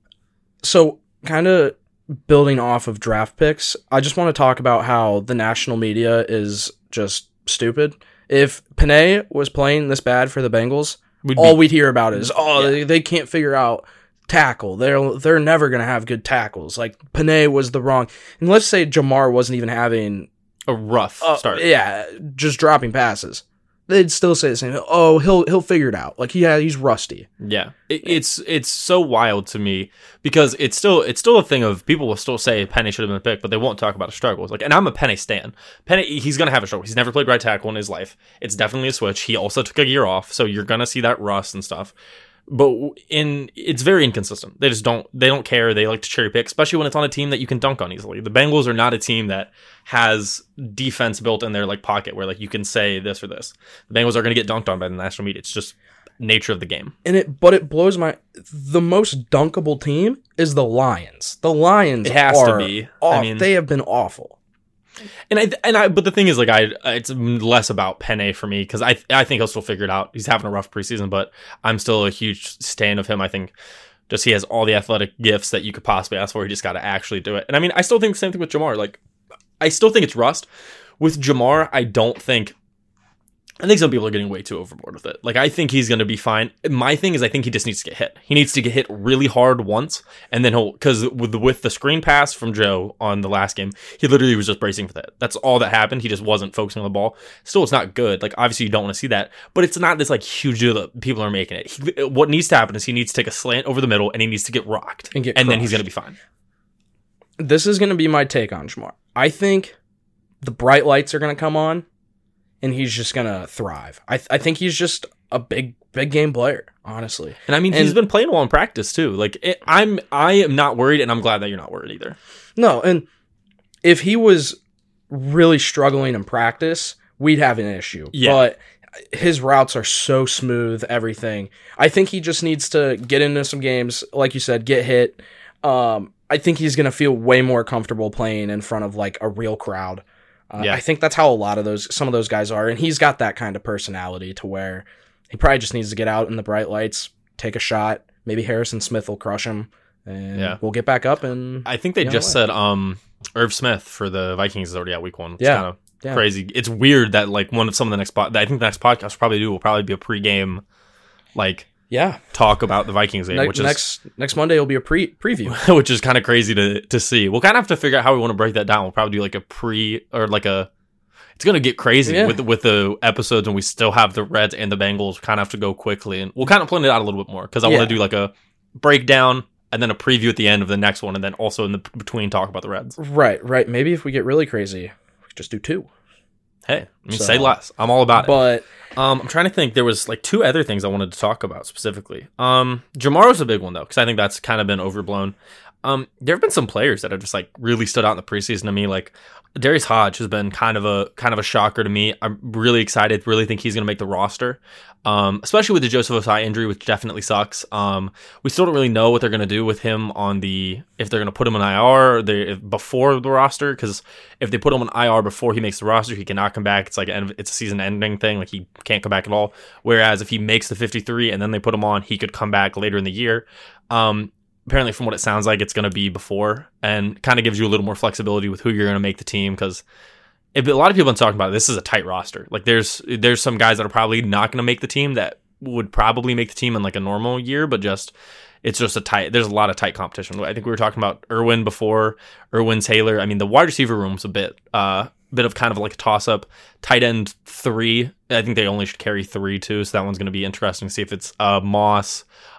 So kind of building off of draft picks, I just want to talk about how the national media is just stupid. If Panay was playing this bad for the Bengals, we'd all be, we'd hear about is, oh, yeah. they, they can't figure out tackle. They're they're never going to have good tackles. Like, Panay was the wrong... And let's say Jamar wasn't even having... A rough uh, start. Yeah, just dropping passes. They'd still say the same. Oh, he'll he'll figure it out. Like, yeah, he's rusty. Yeah, it, it's it's so wild to me because it's still it's still a thing of people will still say Penny should have been picked, but they won't talk about his struggles. Like, and I'm a Penny stan. Penny, he's gonna have a struggle. He's never played right tackle in his life. It's definitely a switch. He also took a year off, so you're gonna see that rust and stuff. But in it's very inconsistent. They just don't they don't care. They like to cherry pick, especially when it's on a team that you can dunk on easily. The Bengals are not a team that has defense built in their like pocket where like you can say this or this. The Bengals are going to get dunked on by the national media. It's just nature of the game. And it but it blows my the most dunkable team is the Lions. The Lions it has are to be. Off. I mean, they have been awful. And I and I, but the thing is, like, I it's less about Penny for me because I I think he'll still figure it out. He's having a rough preseason, but I'm still a huge stan of him. I think just he has all the athletic gifts that you could possibly ask for. He just got to actually do it. And I mean, I still think the same thing with Jamar. Like, I still think it's rust with Jamar. I don't think. I think some people are getting way too overboard with it. Like, I think he's going to be fine. My thing is, I think he just needs to get hit. He needs to get hit really hard once, and then he'll, because with the, with the screen pass from Joe on the last game, he literally was just bracing for that. That's all that happened. He just wasn't focusing on the ball. Still, it's not good. Like, obviously, you don't want to see that, but it's not this, like, huge deal that people are making it. He, what needs to happen is he needs to take a slant over the middle, and he needs to get rocked, and, get and then he's going to be fine. This is going to be my take on Jamar. I think the bright lights are going to come on, and he's just going to thrive. I th- I think he's just a big, big game player, honestly. And I mean, and, he's been playing well in practice, too. Like, it, I'm, I am not worried, and I'm glad that you're not worried either. No, and if he was really struggling in practice, we'd have an issue. Yeah. But his routes are so smooth, everything. I think he just needs to get into some games, like you said, get hit. Um, I think he's going to feel way more comfortable playing in front of, like, a real crowd. Uh, yeah. I think that's how a lot of those, some of those guys are, and he's got that kind of personality to where he probably just needs to get out in the bright lights, take a shot. Maybe Harrison Smith will crush him, and yeah. we'll get back up. And I think they just said um, Irv Smith for the Vikings is already out week one. It's yeah, kind of yeah. crazy. It's weird that like one of some of the next pod, I think the next podcast we'll probably do will probably be a pregame, like yeah, talk about the Vikings game. Ne- which is next next Monday will be a pre preview, which is kind of crazy to to see. We'll kind of have to figure out how we want to break that down. We'll probably do like a pre or like a. It's gonna get crazy yeah. with with the episodes, and we still have the Reds and the Bengals. Kind of have to go quickly, and we'll kind of plan it out a little bit more because I yeah. want to do like a breakdown, and then a preview at the end of the next one, and then also in the between talk about the Reds. Right, right. Maybe if we get really crazy, we could just do two. Hey, I mean, So- say less. I'm all about it. But Um, I'm trying to think. There was like two other things I wanted to talk about specifically. Um, Jamaro's a big one though, because I think that's kind of been overblown. Um, there have been some players that have just like really stood out in the preseason to me. Like Darius Hodge has been kind of a kind of a shocker to me. I'm really excited. Really think he's going to make the roster. Um, especially with the Joseph Osai injury, which definitely sucks. Um, we still don't really know what they're going to do with him on the if they're going to put him on I R or they, if, before the roster. Because if they put him on I R before he makes the roster, he cannot come back. It's like an, it's a season-ending thing. Like he can't come back at all. Whereas if he makes the fifty-three and then they put him on, he could come back later in the year. Um, apparently, from what it sounds like, it's going to be before, and kind of gives you a little more flexibility with who you're going to make the team because. If, a lot of people have been talking about it, this is a tight roster. Like there's there's some guys that are probably not going to make the team that would probably make the team in like a normal year, but just it's just a tight. There's a lot of tight competition. I think we were talking about Irwin before, Irwin Taylor. I mean, the wide receiver room's a bit uh bit of kind of like a toss up. Tight end three. I think they only should carry three too, so that one's going to be interesting to see if it's uh Moss,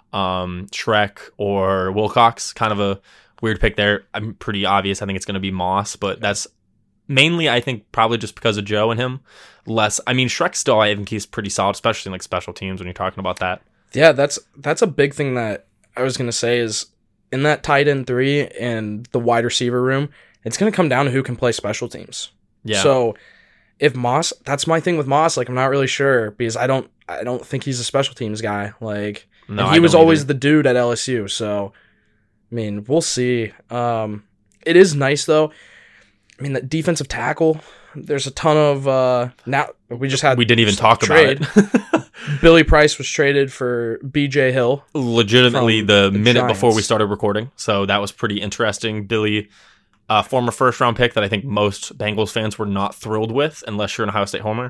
um Shrek or Wilcox. Kind of a weird pick there. I'm pretty obvious. I think it's going to be Moss, but that's. Mainly, I think probably just because of Joe and him. Less, I mean, Shrek still, I think he's pretty solid, especially in like special teams when you're talking about that. yeah, that's that's a big thing that I was gonna say is in that tight end three and the wide receiver room, it's gonna come down to who can play special teams. Yeah. So if Moss, that's my thing with Moss. Like I'm not really sure because I don't I don't think he's a special teams guy. Like No, and I he was don't always either. the dude at L S U. So I mean, we'll see. Um, it is nice though. I mean, the defensive tackle. There's a ton of uh, now. We just had we didn't even talk trade. about it. Billy Price was traded for B J Hill. Legitimately, From the, the minute Giants. before we started recording, so that was pretty interesting. Billy, uh, former first round pick that I think most Bengals fans were not thrilled with, unless you're an Ohio State homer.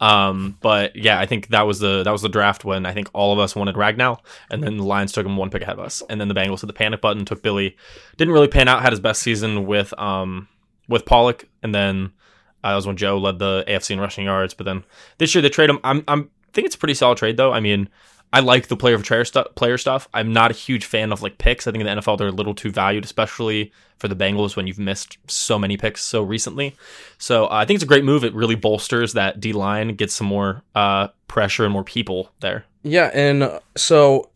Um, but yeah, I think that was the that was the draft when I think all of us wanted Ragnow, and then the Lions took him one pick ahead of us, and then the Bengals hit the panic button, took Billy. Didn't really pan out. Had his best season with um. with Pollock, and then uh, that was when Joe led the A F C in rushing yards. But then this year they trade him. I'm I'm I think it's a pretty solid trade though. I mean, I like the player for player stuff. Player stuff. I'm not a huge fan of like picks. I think in the N F L they're a little too valued, especially for the Bengals when you've missed so many picks so recently. So uh, I think it's a great move. It really bolsters that D line, gets some more uh, pressure and more people there. Yeah, and uh, so,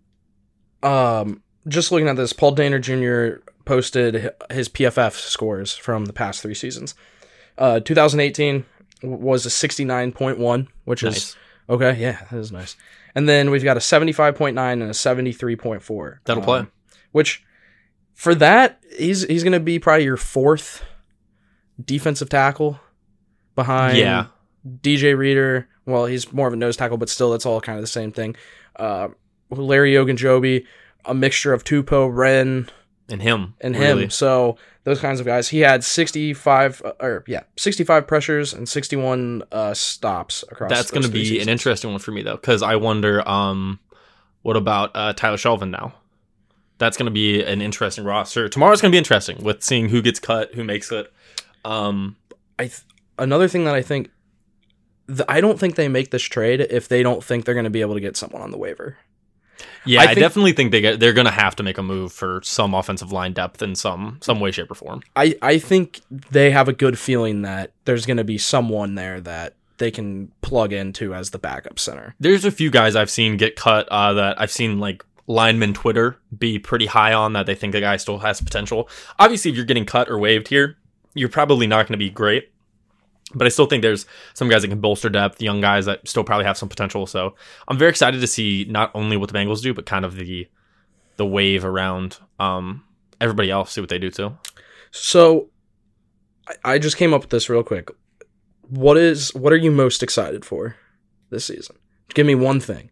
um, just looking at this, Paul Dehner Junior posted his P F F scores from the past three seasons. Uh, twenty eighteen was a sixty-nine point one, which Nice. is okay. Yeah, that is nice. And then we've got a seventy-five point nine and a seventy-three point four. That'll play. Which, for that, he's he's going to be probably your fourth defensive tackle behind Yeah. D J Reader. Well, he's more of a nose tackle, but still, that's all kind of the same thing. Uh, Larry Ogunjobi, a mixture of Tupou, Wren, And him. and really. him. So those kinds of guys. He had sixty-five, uh, or yeah, sixty-five pressures and sixty-one uh, stops across. That's going to those three be seasons. an interesting one for me, though, because I wonder, um, what about uh, Tyler Shelvin now? That's going to be an interesting roster. Tomorrow's going to be interesting with seeing who gets cut, who makes it. Um, I th- another thing that I think, th- I don't think they make this trade if they don't think they're going to be able to get someone on the waiver. yeah, I I, think- definitely think they get, they're going to have to make a move for some offensive line depth in some some way, shape, or form. I, I think they have a good feeling that there's going to be someone there that they can plug into as the backup center. There's a few guys I've seen get cut uh, that I've seen like lineman Twitter be pretty high on that they think the guy still has potential. Obviously, if you're getting cut or waived here, you're probably not going to be great. But I still think there's some guys that can bolster depth, young guys that still probably have some potential. So I'm very excited to see not only what the Bengals do, but kind of the the wave around um, everybody else, see what they do too. So I, I just came up with this real quick. What is what are you most excited for this season? Give me one thing.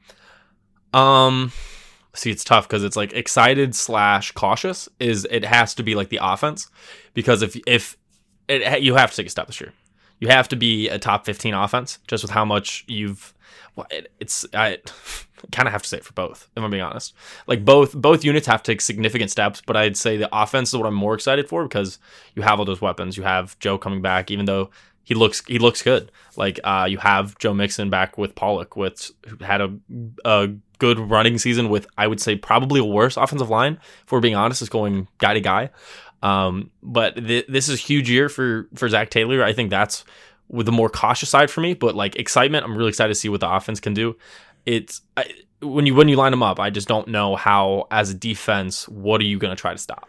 Um, see, it's tough because it's like excited slash cautious. Is it has to be like the offense, because if if it you have to take a step this year, you have to be a top fifteen offense just with how much you've. Well, it, it's I kind of have to say it for both, if I'm being honest. Like both both units have to take significant steps, but I'd say the offense is what I'm more excited for because you have all those weapons. You have Joe coming back, even though he looks he looks good. Like uh, you have Joe Mixon back with Pollock, with who had a a good running season with, I would say, probably a worse offensive line. If we're being honest, is going guy to guy. Um, but th- this is a huge year for for Zach Taylor. I think that's with the more cautious side for me. But like excitement, I'm really excited to see what the offense can do. It's I, when you when you line them up, I just don't know how, as a defense, what are you going to try to stop?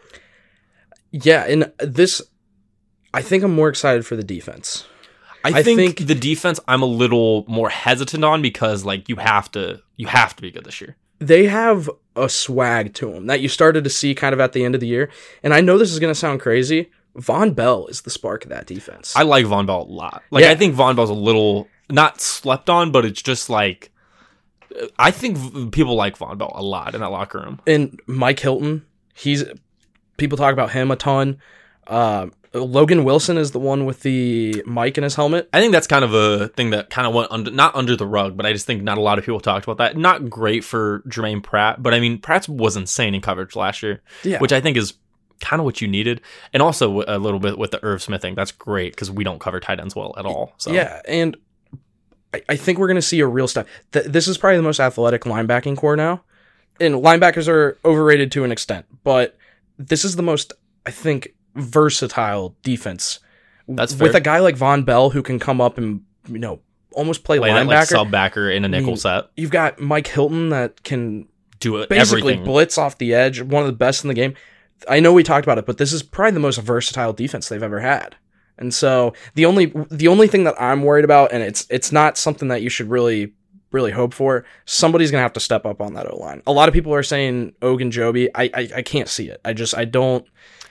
Yeah, and this, I think I'm more excited for the defense. I think, I think the defense I'm a little more hesitant on because like you have to you have to be good this year. They have a swag to them that you started to see kind of at the end of the year. And I know this is going to sound crazy. Von Bell is the spark of that defense. I like Von Bell a lot. Like yeah. I think Von Bell's a little not slept on, but it's just like I think people like Von Bell a lot in that locker room. And Mike Hilton, he's people talk about him a ton. Uh, Logan Wilson is the one with the mic in his helmet. I think that's kind of a thing that kind of went under, not under the rug, but I just think not a lot of people talked about that. Not great for Jermaine Pratt, but I mean, Pratt was insane in coverage last year, yeah. which I think is kind of what you needed. And also a little bit with the Irv Smith thing. That's great because we don't cover tight ends well at all. So yeah, and I, I think we're going to see a real step. Th- this is probably the most athletic linebacking core now. And linebackers are overrated to an extent, but this is the most, I think, versatile defense. That's fair. With a guy like Von Bell who can come up and, you know, almost play, play linebacker, that, like, sub backer in a nickel I mean, set. You've got Mike Hilton that can do it, basically everything. blitz off the edge, one of the best in the game. I know we talked about it, but this is probably the most versatile defense they've ever had. And so the only the only thing that I'm worried about, and it's it's not something that you should really really hope for, somebody's gonna have to step up on that O-line. A lot of people are saying Ogunjobi. I, I I can't see it. I just I don't.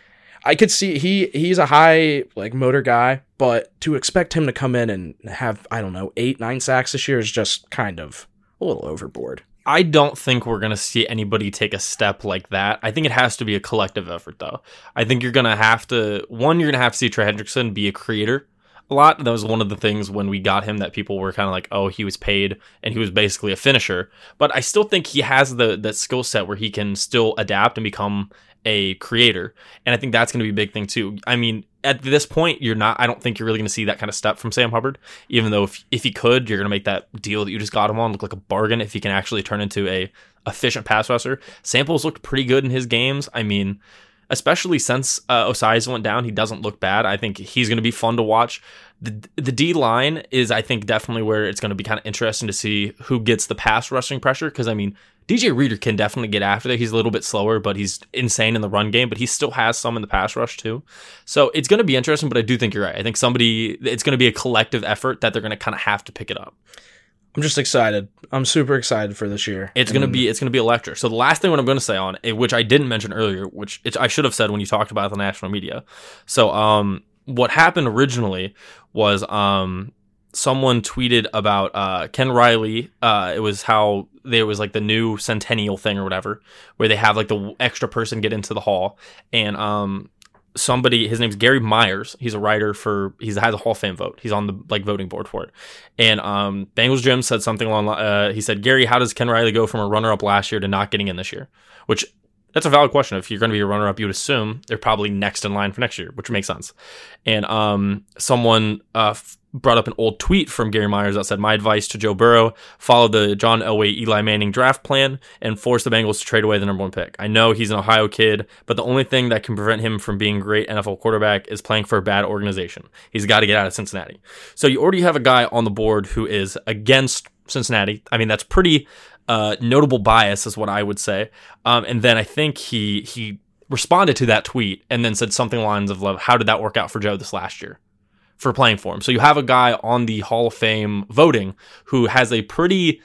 I could see he he's a high like motor guy, but to expect him to come in and have, I don't know, eight, nine sacks this year is just kind of a little overboard. I don't think we're going to see anybody take a step like that. I think it has to be a collective effort, though. I think you're going to have to, one, you're going to have to see Trey Hendrickson be a creator a lot. That was one of the things when we got him that people were kind of like, oh, he was paid and he was basically a finisher. But I still think he has the that skill set where he can still adapt and become a creator. And I think that's going to be a big thing too. I mean, at this point, you're not, I don't think you're really going to see that kind of step from Sam Hubbard, even though if, if he could, you're going to make that deal that you just got him on look like a bargain if he can actually turn into a efficient pass rusher. Samples looked pretty good in his games. I mean, especially since uh, Osai went down, he doesn't look bad. I think he's going to be fun to watch. The the D line is, I think, definitely where it's going to be kind of interesting to see who gets the pass rushing pressure. Because, I mean, D J Reader can definitely get after that. He's a little bit slower, but he's insane in the run game. But he still has some in the pass rush, too. So it's going to be interesting, but I do think you're right. I think somebody, it's going to be a collective effort that they're going to kind of have to pick it up. I'm just excited. I'm super excited for this year. It's and gonna be it's gonna be electric. So the last thing what I'm gonna say on it, which I didn't mention earlier, which it, I should have said when you talked about the national media. So um, what happened originally was um, someone tweeted about uh, Ken Riley. Uh, it was how there was like the new centennial thing or whatever, where they have like the extra person get into the hall, and um. somebody, his name's Gary Myers. He's a writer for, he has a Hall of Fame vote. He's on the like voting board for it. And um, Bengals Jim said something along, uh, he said, Gary, how does Ken Riley go from a runner-up last year to not getting in this year? Which, that's a valid question. If you're going to be a runner-up, you would assume they're probably next in line for next year, which makes sense. And um, someone uh, f- brought up an old tweet from Gary Myers that said, my advice to Joe Burrow, follow the John Elway, Eli Manning draft plan and force the Bengals to trade away the number one pick. I know he's an Ohio kid, but the only thing that can prevent him from being a great N F L quarterback is playing for a bad organization. He's got to get out of Cincinnati. So you already have a guy on the board who is against Cincinnati. I mean, that's pretty uh, notable bias is what I would say. Um, and then I think he he responded to that tweet and then said something along the lines of, how did that work out for Joe this last year? For playing for him. So you have a guy on the Hall of Fame voting who has a pretty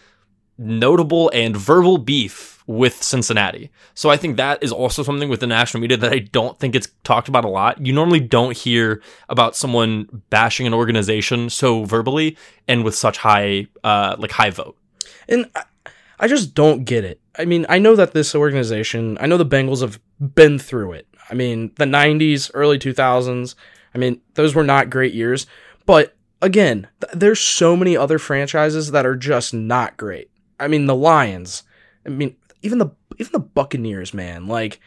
notable and verbal beef with Cincinnati. So I think that is also something with the national media that I don't think it's talked about a lot. You normally don't hear about someone bashing an organization so verbally and with such high, uh, like high vote. And I, I just don't get it. I mean, I know that this organization, I know the Bengals have been through it. I mean, the nineties, early two thousands, I mean, those were not great years, but again, th- there's so many other franchises that are just not great. I mean, the Lions, I mean, even the even the Buccaneers, man, like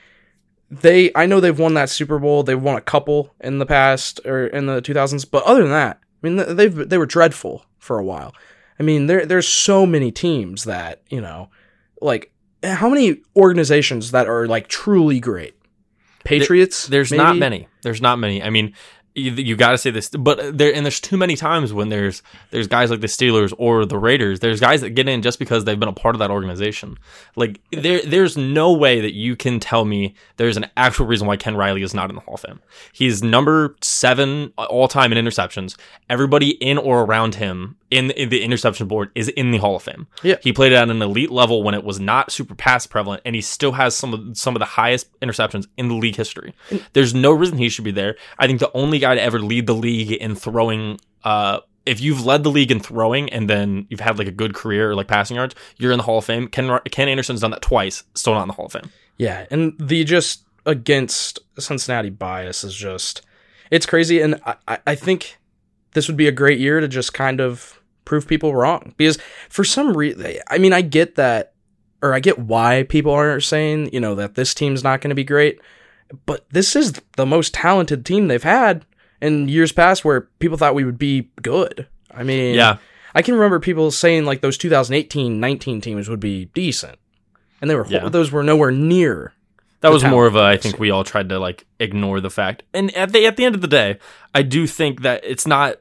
they, I know they've won that Super Bowl, they've won a couple in the past or in the two thousands, but other than that, I mean, they've they were dreadful for a while. I mean, there there's so many teams that, you know, like, how many organizations that are, like, truly great? Patriots? There's maybe? not many. There's not many. I mean, you, you got to say this, but there and there's too many times when there's there's guys like the Steelers or the Raiders. There's guys that get in just because they've been a part of that organization. Like, there there's no way that you can tell me there's an actual reason why Ken Riley is not in the Hall of Fame. He's number seven all time in interceptions. Everybody in or around him in, in the interception board is in the Hall of Fame. Yeah. He played at an elite level when it was not super pass prevalent, and he still has some of some of the highest interceptions in the league history. There's no reason he should be there. I think the only guy to ever lead the league in throwing, uh, if you've led the league in throwing and then you've had like a good career or like passing yards, you're in the Hall of Fame. Ken Ken Anderson's done that twice, still not in the Hall of Fame. Yeah, and the just against Cincinnati bias is just, it's crazy, and I, I think this would be a great year to just kind of prove people wrong, because for some reason, I mean, I get that, or I get why people are saying, you know, that this team's not going to be great, but this is the most talented team they've had in years past where people thought we would be good. I mean, yeah, I can remember people saying like those two thousand eighteen nineteen teams would be decent, and they were yeah. those were nowhere near. That was more of a, I think we all tried to like ignore the fact. And at the at the end of the day, I do think that it's not,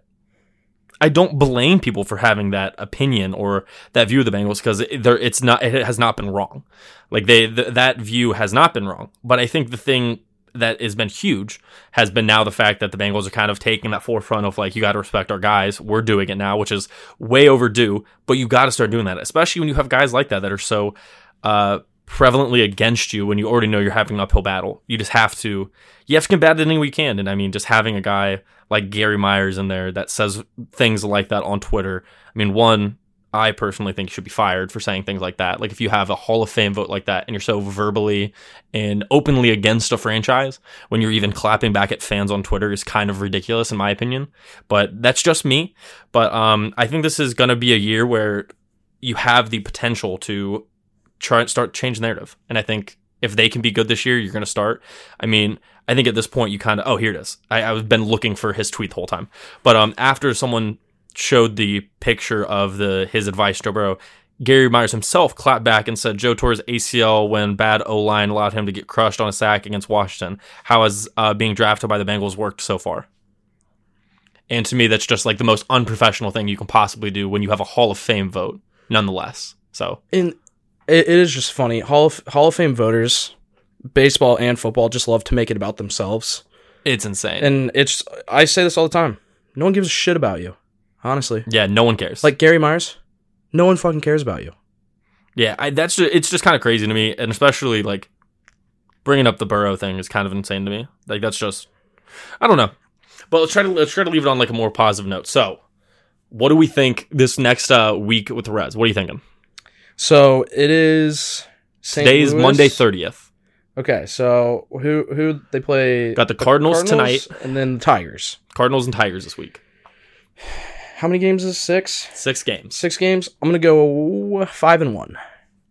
I don't blame people for having that opinion or that view of the Bengals, because it, it's not, it has not been wrong. Like they, th- that view has not been wrong. But I think the thing that has been huge has been now the fact that the Bengals are kind of taking that forefront of like, you got to respect our guys. We're doing it now, which is way overdue, but you got to start doing that, especially when you have guys like that that are so, uh, prevalently against you when you already know you're having an uphill battle. You just have to, you have to combat it any way you can. And I mean, just having a guy like Gary Myers in there that says things like that on Twitter. I mean, one, I personally think you should be fired for saying things like that. Like if you have a Hall of Fame vote like that and you're so verbally and openly against a franchise when you're even clapping back at fans on Twitter is kind of ridiculous in my opinion. But that's just me. But um, I think this is going to be a year where you have the potential to try and start change the narrative. And I think if they can be good this year, you're going to start. I mean, I think at this point you kind of, oh, here it is. I, I've been looking for his tweet the whole time. But um, after someone showed the picture of the his advice, Joe Burrow, Gary Myers himself clapped back and said, Joe tore his A C L when bad O-line allowed him to get crushed on a sack against Washington. How has uh, being drafted by the Bengals worked so far? And to me, that's just like the most unprofessional thing you can possibly do when you have a Hall of Fame vote, nonetheless. So, in it, it is just funny. Hall of Hall of Fame voters, baseball and football, just love to make it about themselves. It's insane. And it's, I say this all the time. No one gives a shit about you. Honestly. Yeah, no one cares. Like Gary Myers, no one fucking cares about you. Yeah, I, that's just, it's just kind of crazy to me, and especially like bringing up the Burrow thing is kind of insane to me. Like that's just, I don't know. But let's try to let's try to leave it on like a more positive note. So, what do we think this next uh, week with the Reds? What are you thinking? So it is Saint Today's Louis. Monday thirtieth. Okay, so who who they play? Got the Cardinals, Cardinals tonight, and then the Tigers. Cardinals and Tigers this week. How many games is it? Six? Six games. Six games. I'm gonna go five and one.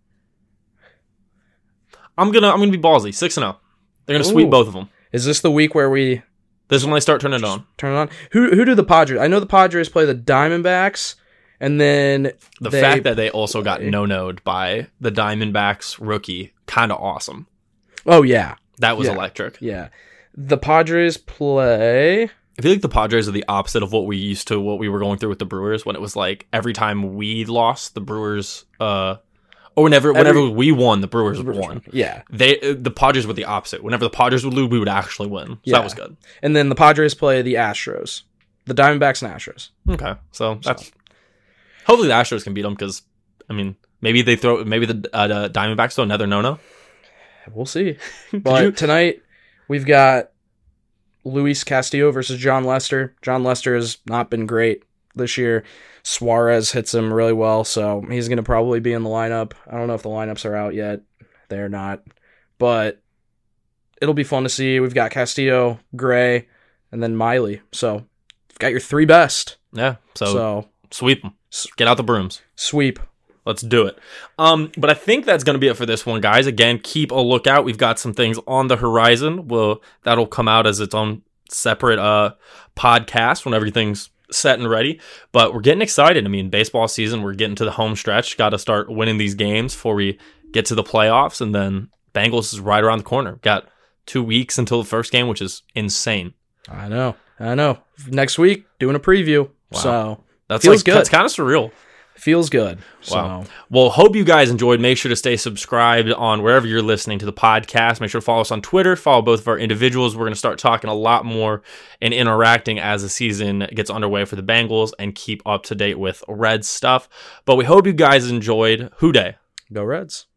I'm gonna I'm gonna be ballsy. Six and zero. They're gonna Ooh. sweep both of them. Is this the week where we This is when they start turning it on. turn it on? Who who do the Padres? I know the Padres play the Diamondbacks, and then The they, fact that they also got no-no'd by the Diamondbacks rookie, kind of awesome. Oh yeah, That was Yeah. electric. yeah. The Padres play. I feel like the Padres are the opposite of what we used to, what we were going through with the Brewers, when it was like every time we lost, the Brewers, uh, or whenever Every- whenever we won, the Brewers won. Yeah, They the Padres were the opposite. Whenever the Padres would lose, we would actually win. So Yeah. that was good. and then the Padres play the Astros, the Diamondbacks and Astros. Okay, so that's hopefully the Astros can beat them, because I mean maybe they throw maybe the, uh, the Diamondbacks throw another no-no. We'll see. But you- tonight we've got Luis Castillo versus John Lester. John Lester has not been great this year. Suarez hits him really well, so he's going to probably be in the lineup. I don't know if the lineups are out yet. They're not. But it'll be fun to see. We've got Castillo, Gray, and then Miley. So you've got your three best. Yeah, so, So sweep them. Get out the brooms. sweep. Let's do it. Um, but I think that's going to be it for this one, guys. Again, keep a lookout. We've got some things on the horizon. Well, that'll come out as its own separate uh podcast when everything's set and ready, but we're getting excited. I mean, baseball season, we're getting to the home stretch. Got to start winning these games before we get to the playoffs, and then Bengals is right around the corner. Got two weeks until the first game, which is insane. I know, I know. Next week, doing a preview. Wow. So that's feels like, good. That's kind of surreal. Feels good. Wow. So. Well, hope you guys enjoyed. Make sure to stay subscribed on wherever you're listening to the podcast. Make sure to follow us on Twitter. Follow both of our individuals. We're going to start talking a lot more and interacting as the season gets underway for the Bengals and keep up to date with Reds stuff. But we hope you guys enjoyed Who Dey. Go Reds.